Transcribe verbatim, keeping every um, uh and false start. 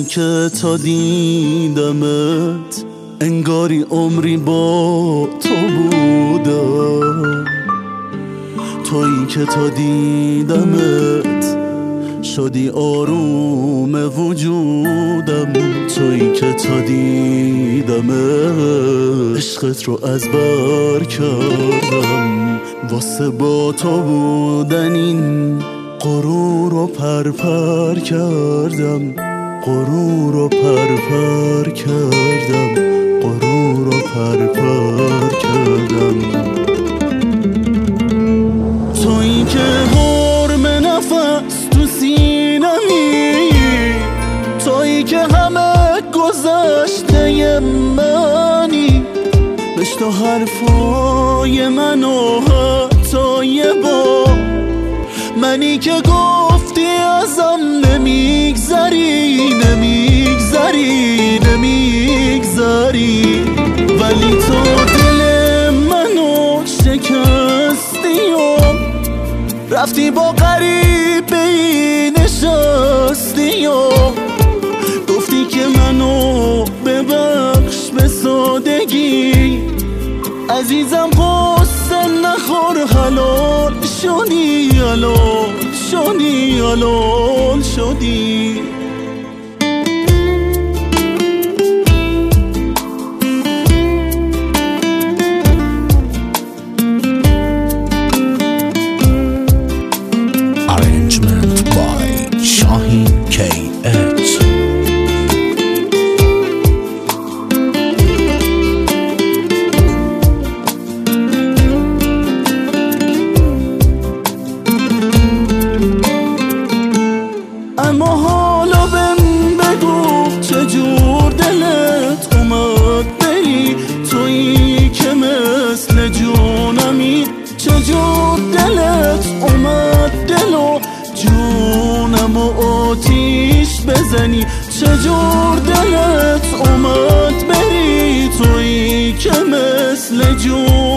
که تا دیدمت انگاری عمری با تو بودم، تویی که تا دیدمت شدی آروم وجودم، تویی که تا دیدمت عشقت رو از بر کردم، واسه با تو بودن این غرور رو پرپر کردم، غرور رو پرپر کردم، غرور رو پرپر کردم. تویی که حرم نفس تو سینمی، تویی که همه گذشته منی، بشنو حرفای منو حتی یه بار، منی که گفتی ازم نمیگذری نمیگذری نمیگذری، ولی تو دل منو شکستی و رفتی با غریبه‌ای نشستی و گفتی که منو ببخش به سادگی، عزیزم قصه نخور، حلال شدی حلال شدی حلال شدی. Arrangement by Shahin کی اچ. اما حالا بهم بگو چجور دلت اومد بری، تویی که مثل جونمی، چجور دلت اومد دلو جونمو آتیش بزنی، چجور دلت اومد بری، تویی که مثل جون